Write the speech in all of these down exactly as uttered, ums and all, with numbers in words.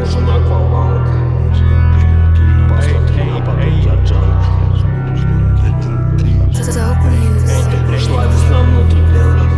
нужен акваланг. Посмотри на потоки джанг. Эй, пришла весна внутри вен.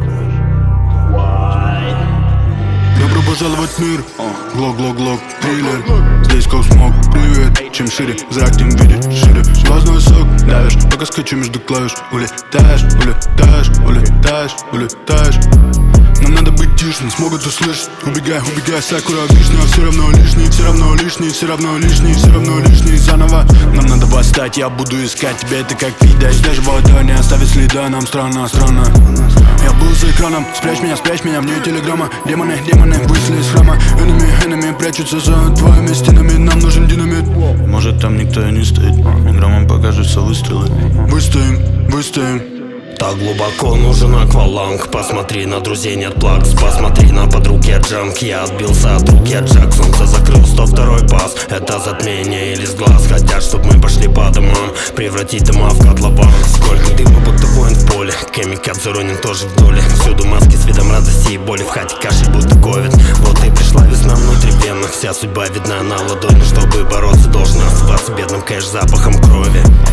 Добро пожаловать в мир, глок, глок, глок, триллер. Здесь как смог, привет. Чем шире, зрак тем видит шире. Глазной сок давишь, пока скачу между клавиш. Улетаешь, улетаешь, улетаешь, улетаешь. Нам надо быть тише, не смогут услышать. Убегай, убегай, сакура, вишня. Все равно лишний, все равно лишний, все равно лишний, все равно лишний. Заново нам надо восстать, я буду искать тебя, это как вида. Даже вода не оставит следа, нам странно, странно. Я был за экраном, спрячь меня, спрячь меня, мне телеграмма. Демоны, демоны, вышли из храма. Enemy, enemy, прячутся за твоими стенами, нам нужен динамит. Может там никто и не стоит, граммом покажутся выстрелы. Выстоим, выстоим. Так глубоко нужен акваланг. Посмотри, на друзей нет плакс. Посмотри на подруг, я джанк. Я отбился от рук, я Джек. Солнце закрыл сто второй пас. Это затмение или с глаз. Хотят, чтоб мы пошли по домам, превратить дома в котлован. Сколько дыма, будто воин в поле. Камикадзе Ронин тоже в доле. Всюду маски с видом радости и боли. В хате кашель, будто ковид. Вот и пришла весна внутри венных. Вся судьба видна на ладони. Чтобы бороться, должна оставаться бедным кэш запахом крови.